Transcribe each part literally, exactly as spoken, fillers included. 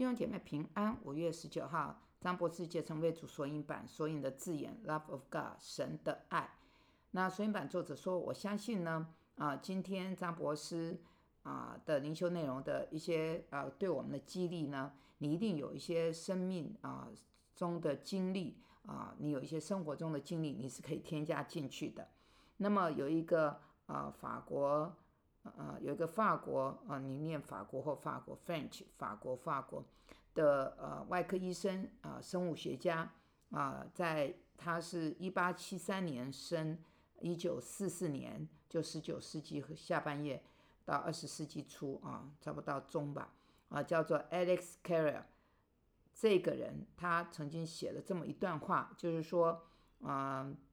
弟兄姐妹平安。五月十九号，张博士借成为主索引版索引的字眼 Love of God 神的爱。那索引版作者说，我相信呢，啊，今天张博士啊的灵修内容的一些啊对我们的激励呢，你一定有一些生命啊中的经历啊，你有一些生活中的经历，你是可以添加进去的。那么有一个啊法国。呃，有一个法国，呃，你念法国或法国 French， 法国法国的呃外科医生啊、呃，生物学家啊、呃，在他是一八七三年生，一九四四年就十九世纪下半叶到二十世纪初啊，差不多到中吧啊，叫做 Alex Carrel。这个人他曾经写了这么一段话，就是说，啊、呃，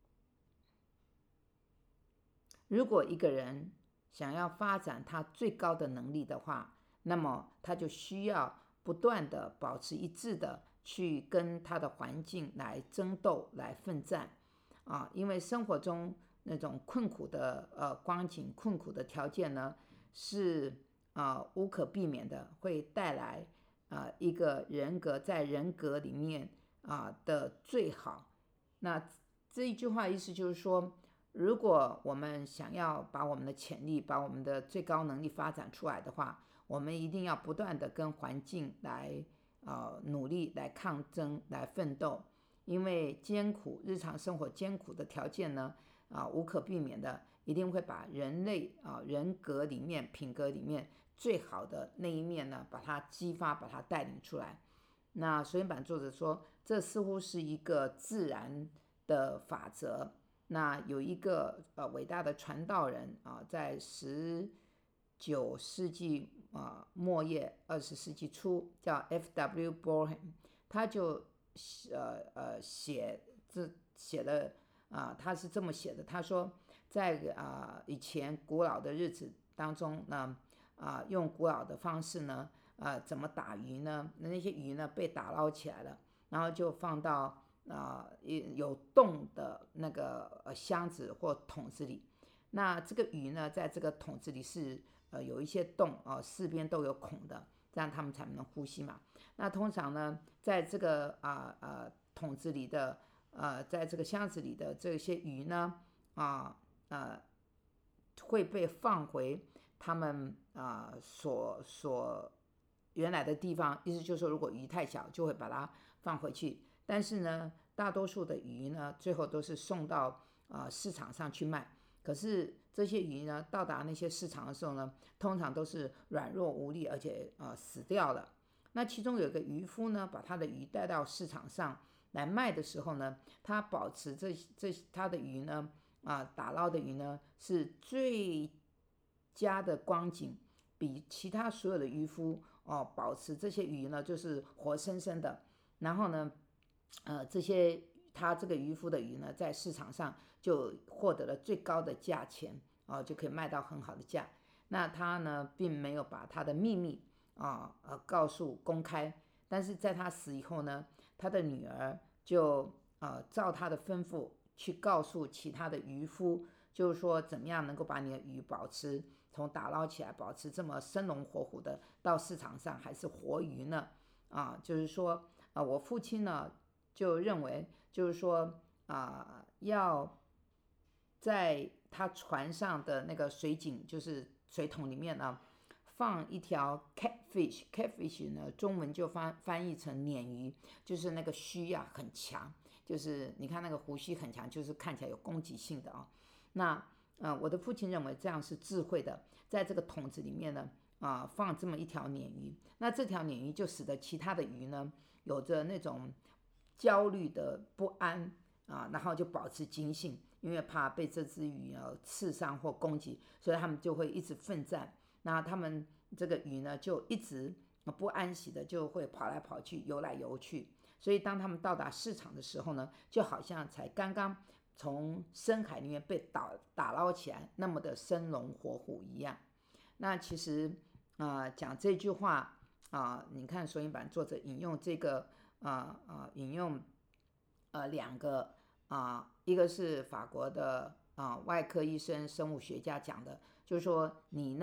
如果一个人想要发展他最高的能力的话，那么他就需要不断的保持一致的去跟他的环境来争斗、来奋战啊，因为生活中那种困苦的呃光景、困苦的条件呢，是啊、呃、无可避免的，会带来啊、呃、一个人格在人格里面啊、呃、的最好。那这一句话意思就是说，如果我们想要把我们的潜力、把我们的最高能力发展出来的话，我们一定要不断的跟环境来呃努力、来抗争、来奋斗。因为艰苦日常生活艰苦的条件呢，啊、呃、无可避免的，一定会把人类啊、呃、人格里面、品格里面最好的那一面呢，把它激发、把它带领出来。那索引版作者说，这似乎是一个自然的法则。那有一个呃伟大的传道人啊，在十九世纪啊末叶二十世纪初，叫 F W Boreham， 他就呃呃写这写了啊，他是这么写的，他说在啊以前古老的日子当中呢，啊用古老的方式呢，啊怎么打鱼呢？那些鱼呢被打捞起来了，然后就放到啊、呃，有洞的那个箱子或桶子里。那这个鱼呢，在这个桶子里是呃有一些洞啊、呃，四边都有孔的，这样它们才能呼吸嘛。那通常呢，在这个啊呃呃桶子里的呃，在这个箱子里的这些鱼呢，啊呃会被放回他们啊、呃、所所原来的地方。意思就是说，如果鱼太小，就会把它放回去。但是呢，大多数的鱼呢，最后都是送到呃市场上去卖。可是这些鱼呢，到达那些市场的时候呢，通常都是软弱无力，而且呃死掉了。那其中有一个渔夫呢，把他的鱼带到市场上来卖的时候呢，他保持这这他的鱼呢，啊、呃、打捞的鱼呢是最佳的光景，比其他所有的渔夫哦保持这些鱼呢就是活生生的。然后呢，呃，这些他这个渔夫的鱼呢，在市场上就获得了最高的价钱啊、呃，就可以卖到很好的价。那他呢，并没有把他的秘密啊呃告诉公开，但是在他死以后呢，他的女儿就呃照他的吩咐去告诉其他的渔夫，就是说怎么样能够把你的鱼保持从打捞起来保持这么生龙活虎的到市场上还是活鱼呢？啊，就是说啊、呃，我父亲呢就认为，就是说啊、呃，要在他船上的那个水井，就是水桶里面呢，放一条 catfish，catfish 呢，中文就翻翻译成鲶鱼，就是那个须啊很强，就是你看那个胡须很强，就是看起来有攻击性的啊、哦。那呃，我的父亲认为这样是智慧的，在这个桶子里面呢，啊、呃，放这么一条鲶鱼，那这条鲶鱼就使得其他的鱼呢，有着那种焦虑的不安啊，然后就保持警醒，因为怕被这只鱼啊刺伤或攻击，所以他们就会一直奋战。那他们这个鱼呢，就一直不安息的就会跑来跑去、游来游去。所以当他们到达市场的时候呢，就好像才刚刚从深海里面被打打捞起来，那么的生龙活虎一样。那其实啊、呃，讲这句话啊、呃，你看索引版作者引用这个啊啊、呃呃、引用呃两个啊、呃，一个是法国的啊、呃、外科医生、生物学家讲的，就是说你呢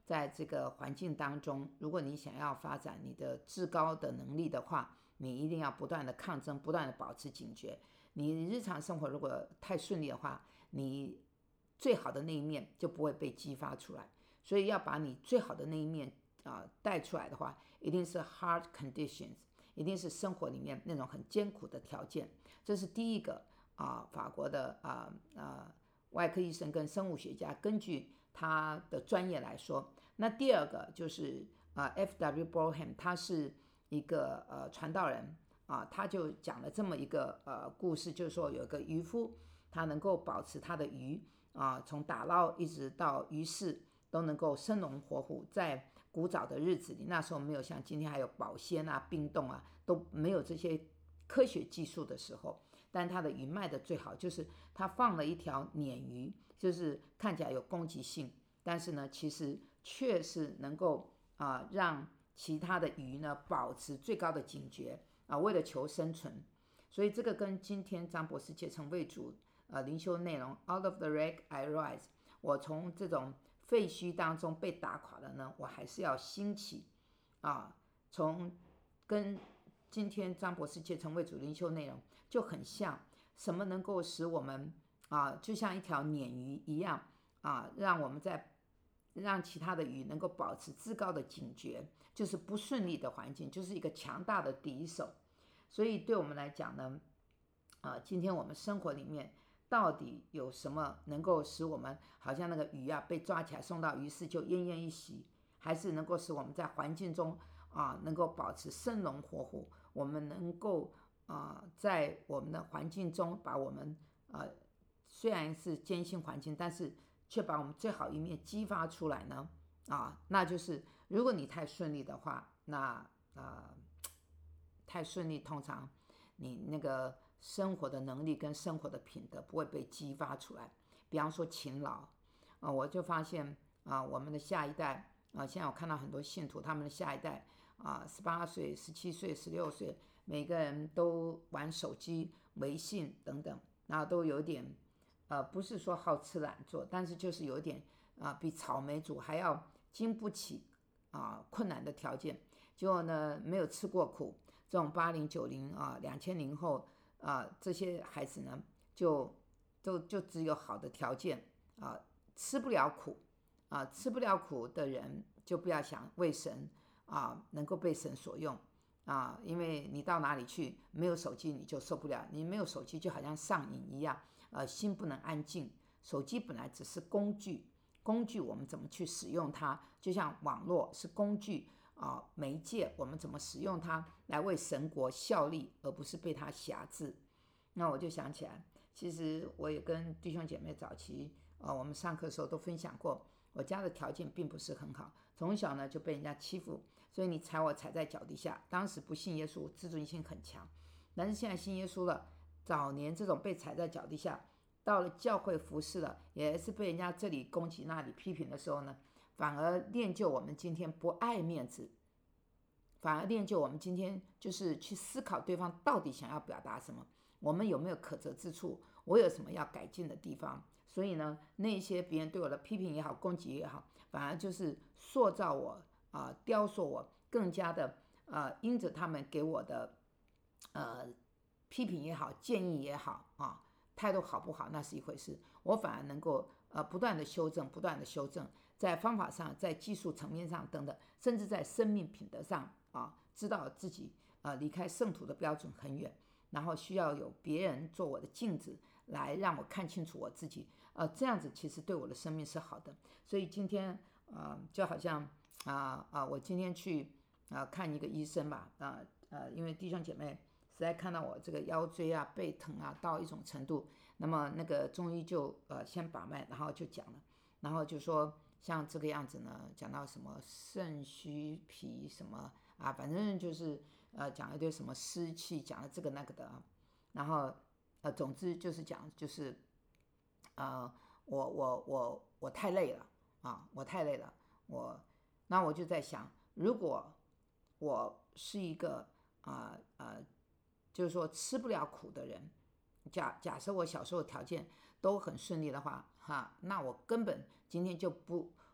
在这个环境当中，如果你想要发展你的至高的能力的话，你一定要不断的抗争，不断的保持警觉。你日常生活如果太顺利的话，你最好的那一面就不会被激发出来。所以要把你最好的那一面啊、呃、带出来的话，一定是 hard conditions， 一定是生活里面那种很艰苦的条件。这是第一个啊、呃，法国的啊呃呃外科医生跟生物学家根据他的专业来说。那第二个就是啊、呃、F W Boreham， 他是一个呃传道人啊、呃，他就讲了这么一个呃故事，就是说有一个渔夫，他能够保持他的鱼啊、呃，从打捞一直到鱼市都能够生龙活虎。在古早的日子里，那时候没有像今天还有保鲜啊、冰冻啊，都没有这些科学技术的时候，但他的鱼卖的最好，就是他放了一条鲶鱼，就是看起来有攻击性，但是呢，其实却是能够啊、呃、让其他的鱼呢保持最高的警觉啊、呃，为了求生存。所以这个跟今天张博士竭诚为主呃灵修内容 Out of the wreck I rise， 我从这种废墟当中被打垮了呢，我还是要兴起啊，从跟今天张博士竭诚为主灵修内容就很像。什么能够使我们啊，就像一条鲶鱼一样啊，让我们在让其他的鱼能够保持至高的警觉，就是不顺利的环境就是一个强大的敌手。所以对我们来讲呢，啊，今天我们生活里面到底有什么能够使我们好像那个鱼啊被抓起来送到鱼市就奄奄一息，还是能够使我们在环境中啊能够保持生龙活虎？我们能够啊在我们的环境中把我们啊虽然是艰辛环境，但是却把我们最好一面激发出来呢？啊，那就是如果你太顺利的话，那啊太顺利，通常你那个生活的能力跟生活的品德不会被激发出来。比方说勤劳，呃、我就发现啊、呃，我们的下一代啊、呃，现在我看到很多信徒，他们的下一代啊，十八岁、十七岁、十六岁，每个人都玩手机、微信等等，然后都有点呃，不是说好吃懒做，但是就是有点啊、呃，比草莓族还要经不起啊、呃、困难的条件。结果呢，没有吃过苦，这种八零九零啊、两千零后啊，这些孩子呢，就就就只有好的条件啊，吃不了苦啊，吃不了苦的人就不要想为神啊能够被神所用啊，因为你到哪里去没有手机你就受不了，你没有手机就好像上瘾一样，呃，心不能安静。手机本来只是工具，工具我们怎么去使用它，就像网络是工具啊，媒介我们怎么使用它来为神国效力，而不是被它辖制。那我就想起来，其实我也跟弟兄姐妹早期呃，我们上课的时候都分享过，我家的条件并不是很好，从小呢就被人家欺负，所以你踩我踩在脚底下。当时不信耶稣，自尊心很强，但是现在信耶稣了，早年这种被踩在脚底下，到了教会服侍了，也是被人家这里攻击那里批评的时候呢，反而练就我们今天不爱面子，反而练就我们今天就是去思考对方到底想要表达什么，我们有没有可责之处，我有什么要改进的地方。所以呢，那些别人对我的批评也好，攻击也好，反而就是塑造我啊、呃，雕塑我，更加的呃，因着他们给我的呃批评也好，建议也好啊，态度好不好那是一回事，我反而能够呃不断的修正，不断的修正，在方法上，在技术层面上等等，甚至在生命品德上啊，知道自己呃离开圣徒的标准很远，然后需要有别人做我的镜子，来让我看清楚我自己。呃，这样子其实对我的生命是好的。所以今天呃就好像啊啊、呃呃，我今天去啊、呃、看一个医生吧，啊 呃, 呃因为弟兄姐妹实在看到我这个腰椎啊背疼啊到一种程度，那么那个中医就呃先把脉，然后就讲了，然后就说像这个样子呢，讲到什么肾虚脾什么啊，反正就是呃讲一堆什么湿气，讲了这个那个的啊，然后呃总之就是讲就是呃我我我我太累了啊，我太累了，我那我就在想，如果我是一个啊呃, 呃就是说吃不了苦的人，假假设我小时候条件都很顺利的话，哈，那我根本今天就不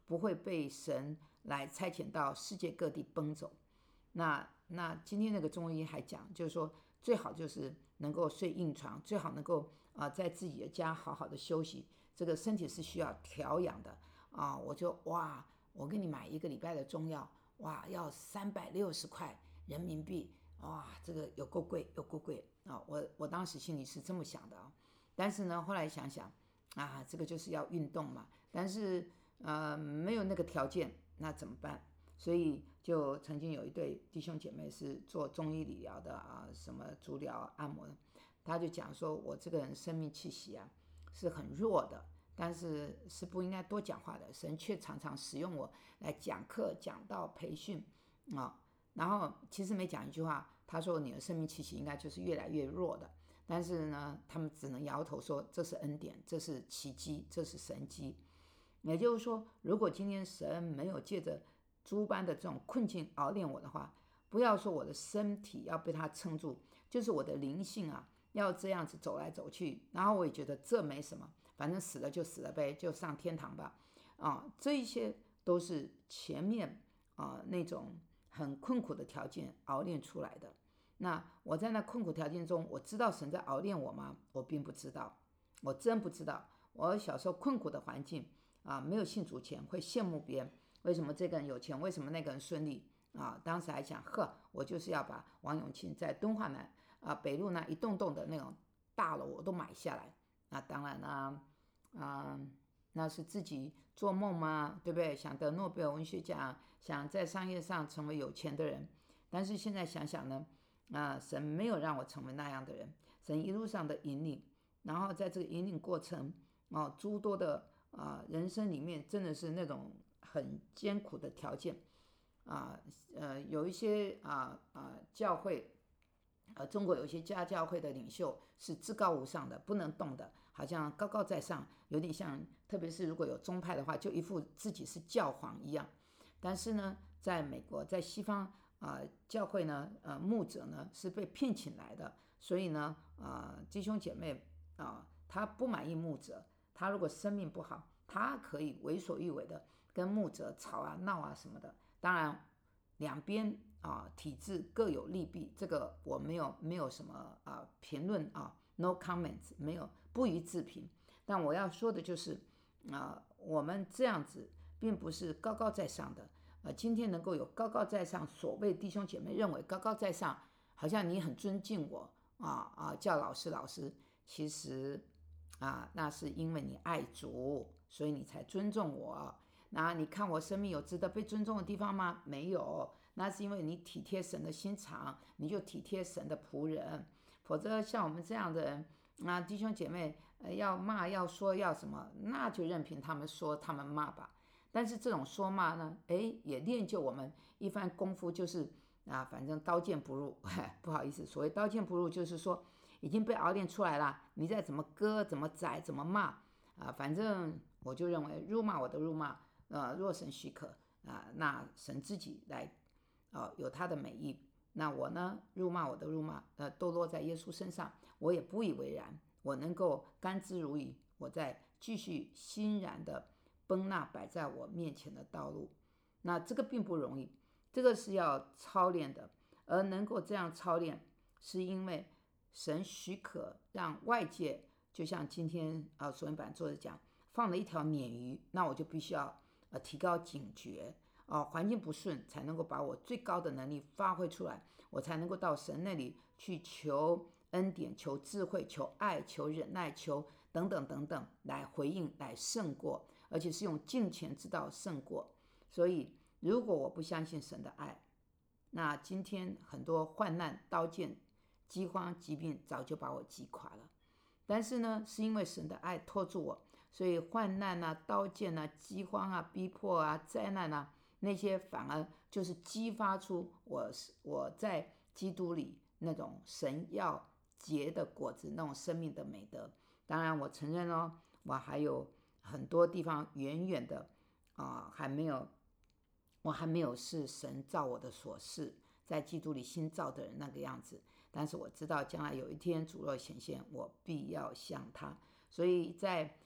不会被神来差遣到世界各地奔走。那那今天那个中医还讲，就是说最好就是能够睡硬床，最好能够啊、呃、在自己的家好好的休息。这个身体是需要调养的啊、我就哇，我给你买一个礼拜的中药，哇，要三百六十块人民币，哇，这个有够贵，有够贵啊！我我当时心里是这么想的啊，但是呢，后来想想啊，这个就是要运动嘛，但是呃没有那个条件，那怎么办？所以就曾经有一对弟兄姐妹是做中医理疗的啊，什么足疗、按摩的，他就讲说，我这个人生命气息啊是很弱的，但是是不应该多讲话的，神却常常使用我来讲课、讲道、培训啊。然后其实没讲一句话，他说你的生命气息应该就是越来越弱的，但是呢，他们只能摇头说这是恩典，这是奇迹，这是神迹。也就是说，如果今天神没有借着诸般的这种困境熬炼我的话，不要说我的身体要被他撑住，就是我的灵性啊，要这样子走来走去，然后我也觉得这没什么，反正死了就死了呗，就上天堂吧。啊，这一些都是前面啊那种很困苦的条件熬炼出来的。那我在那困苦条件中，我知道神在熬炼我吗？我并不知道，我真不知道。我小时候困苦的环境啊，没有信主前会羡慕别人，为什么这个人有钱，为什么那个人顺利啊？当时还想，呵，我就是要把王永庆在敦化南啊北路那一栋栋的那种大楼我都买下来。那当然啦，啊，那是自己做梦嘛，对不对？想得诺贝尔文学奖，想在商业上成为有钱的人。但是现在想想呢，啊，神没有让我成为那样的人，神一路上的引领，然后在这个引领过程哦，诸多的啊人生里面真的是那种很艰苦的条件啊，呃，有一些啊啊教会，呃，中国有一些家教会的领袖是至高无上的，不能动的，好像高高在上，有点像，特别是如果有宗派的话，就一副自己是教皇一样。但是呢，在美国，在西方啊、呃，教会呢，呃，牧者呢是被聘请来的，所以呢，啊、呃，弟兄姐妹啊、呃，他不满意牧者，他如果生命不好，他可以为所欲为的跟牧者吵啊、闹啊什么的。当然，两边啊体制各有利弊，这个我没有没有什么啊评论啊 ，no comments，没有不予置评。但我要说的就是啊，我们这样子并不是高高在上的。呃，今天能够有高高在上，所谓弟兄姐妹认为高高在上，好像你很尊敬我啊啊，叫老师老师，其实啊，那是因为你爱主，所以你才尊重我。那你看我生命有值得被尊重的地方吗？没有，那是因为你体贴神的心肠，你就体贴神的仆人。否则像我们这样的人，那弟兄姐妹、呃、要骂要说要什么，那就任凭他们说他们骂吧。但是这种说骂呢，诶，也练就我们一番功夫，就是啊，反正刀剑不入，不好意思，所谓刀剑不入，就是说已经被熬炼出来了，你再怎么割、怎么宰、怎么骂啊，反正我就认为辱骂我的辱骂。呃，若神许可啊、呃，那神自己来，呃，有他的美意。那我呢，辱骂我的辱骂，呃，都落在耶稣身上，我也不以为然，我能够甘之如饴，我在继续欣然的奔那摆在我面前的道路。那这个并不容易，这个是要操练的，而能够这样操练，是因为神许可让外界，就像今天啊，索引版作者讲，放了一条鲶鱼，那我就必须要。呃，提高警觉哦，环境不顺才能够把我最高的能力发挥出来，我才能够到神那里去求恩典、求智慧、求爱、求忍耐、求等等等等来回应、来胜过，而且是用敬虔之道胜过。所以，如果我不相信神的爱，那今天很多患难、刀剑、饥荒、疾病早就把我击垮了。但是呢，是因为神的爱拖住我。所以患难啊、刀剑啊、饥荒啊、逼迫啊、灾难啊，那些反而就是激发出我我在基督里那种神要结的果子，那种生命的美德。当然，我承认哦，我还有很多地方远远的啊、呃，还没有，我还没有是神造我的所是，在基督里新造的人那个样子。但是我知道，将来有一天主若显现，我必要像他。所以在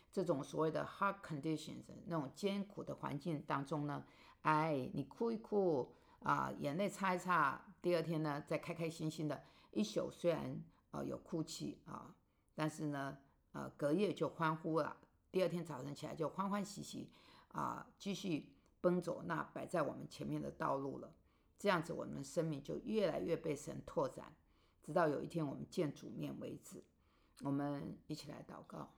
这种所谓的 hard conditions 那种艰苦的环境当中呢，哎，你哭一哭啊、眼泪擦一擦，第二天呢再开开心心的一宿，虽然、呃、有哭泣啊，但是呢呃隔夜就欢呼了，第二天早晨起来就欢欢喜喜啊，继续奔走那摆在我们前面的道路了。这样子我们的生命就越来越被神拓展，直到有一天我们见主面为止。我们一起来祷告。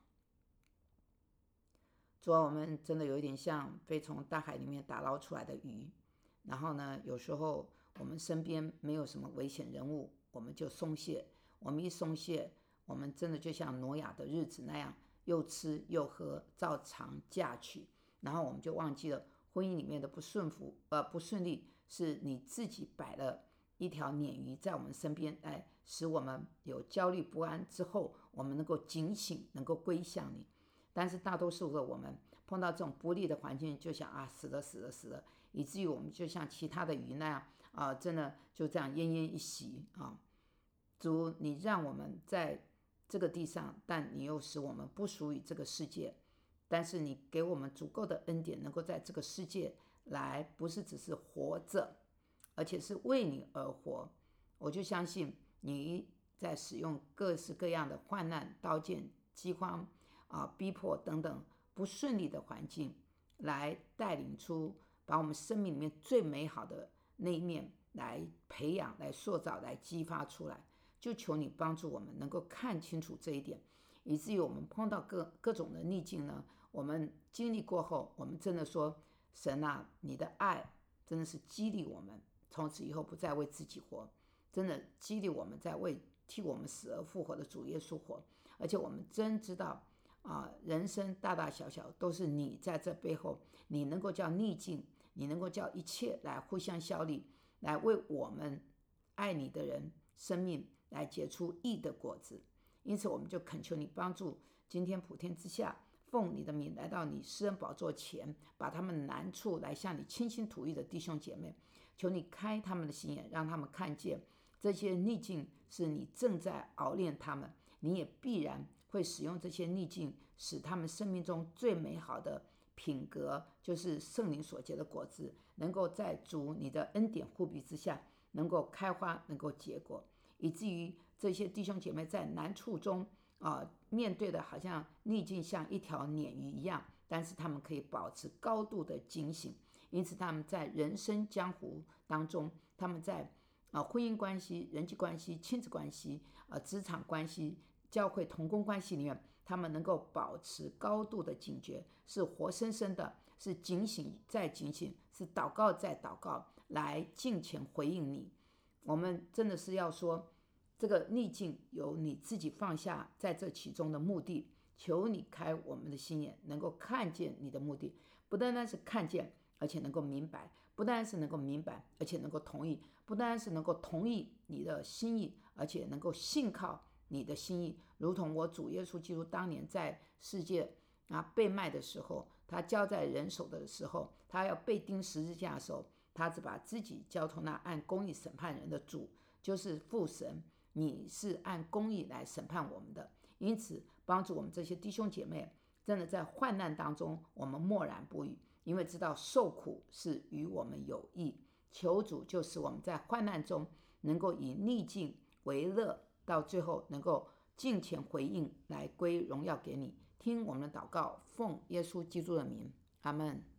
主啊，我们真的有一点像被从大海里面打捞出来的鱼，然后呢有时候我们身边没有什么危险人物，我们就松懈，我们一松懈，我们真的就像挪亚的日子那样，又吃又喝，照常嫁娶，然后我们就忘记了婚姻里面的不顺服呃不顺利是你自己摆了一条鲶鱼在我们身边，来使我们有焦虑不安之后，我们能够警醒，能够归向你。但是大多数的我们碰到这种不利的环境，就想啊死了死了死了，以至于我们就像其他的鱼那样啊，真的就这样奄奄一息啊。主，你让我们在这个地上，但你又使我们不属于这个世界，但是你给我们足够的恩典，能够在这个世界来，不是只是活着，而且是为你而活。我就相信你在使用各式各样的患难、刀剑、饥荒啊、逼迫等等不顺利的环境，来带领出把我们生命里面最美好的那一面来培养、来塑造、来激发出来。就求你帮助我们能够看清楚这一点，以至于我们碰到各各种的逆境呢，我们经历过后，我们真的说，神啊，你的爱真的是激励我们，从此以后不再为自己活，真的激励我们在为替我们死而复活的主耶稣活。而且我们真知道啊，人生大大小小都是你在这背后，你能够叫逆境，你能够叫一切来互相效力，来为我们爱你的人生命来结出义的果子。因此我们就恳求你帮助今天普天之下，奉你的名来到你施恩宝座前，把他们难处来向你倾心吐意的弟兄姐妹，求你开他们的心眼，让他们看见这些逆境是你正在熬炼他们，你也必然会使用这些逆境，使他们生命中最美好的品格，就是圣灵所结的果子，能够在主你的恩典护庇之下，能够开花，能够结果，以至于这些弟兄姐妹在难处中啊，面对的好像逆境像一条鲶鱼一样，但是他们可以保持高度的警醒。因此他们在人生江湖当中，他们在啊婚姻关系、人际关系、亲子关系、啊职场关系、教会同工关系里面，他们能够保持高度的警觉，是活生生的，是警醒再警醒，是祷告再祷告，来敬虔回应你。我们真的是要说，这个逆境由你自己放下在这其中的目的，求你开我们的心眼，能够看见你的目的，不单单是看见，而且能够明白，不单是能够明白，而且能够同意，不单是能够同意你的心意，而且能够信靠你的心意。如同我主耶稣基督当年在世界啊被卖的时候，他交在人手的时候，他要被钉十字架的时候，他只把自己交托那按公义审判人的主，就是父神，你是按公义来审判我们的。因此帮助我们这些弟兄姐妹，真的在患难当中我们默然不语，因为知道受苦是与我们有益。求主就使我们在患难中能够以逆境为乐，到最后能够敬虔回应，来归荣耀给你。听我们的祷告，奉耶稣基督的名，阿们。